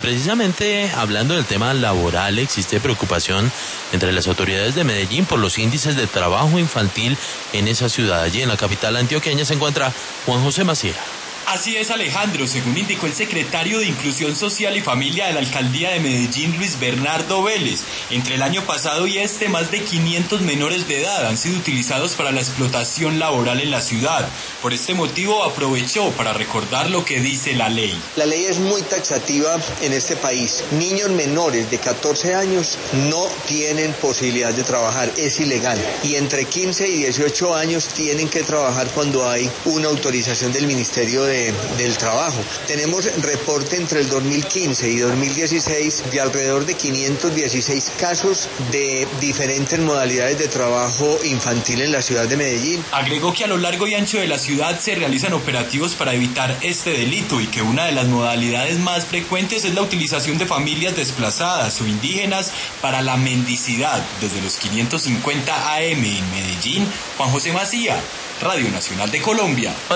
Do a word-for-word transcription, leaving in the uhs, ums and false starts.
Precisamente hablando del tema laboral, existe preocupación entre las autoridades de Medellín por los índices de trabajo infantil en esa ciudad. Allí en la capital antioqueña se encuentra Juan José Macías. Así es, Alejandro, según indicó el secretario de Inclusión Social y Familia de la Alcaldía de Medellín, Luis Bernardo Vélez, entre el año pasado y este, más de quinientos menores de edad han sido utilizados para la explotación laboral en la ciudad. Por este motivo aprovechó para recordar lo que dice la ley. La ley es muy taxativa en este país. Niños menores de catorce años no tienen posibilidad de trabajar, es ilegal. Y entre quince y dieciocho años tienen que trabajar cuando hay una autorización del Ministerio de De, del trabajo. Tenemos reporte entre el dos mil quince y dos mil dieciséis de alrededor de quinientos dieciséis casos de diferentes modalidades de trabajo infantil en la ciudad de Medellín. Agregó que a lo largo y ancho de la ciudad se realizan operativos para evitar este delito y que una de las modalidades más frecuentes es la utilización de familias desplazadas o indígenas para la mendicidad. Desde los quinientos cincuenta A M en Medellín, Juan José Macías, Radio Nacional de Colombia.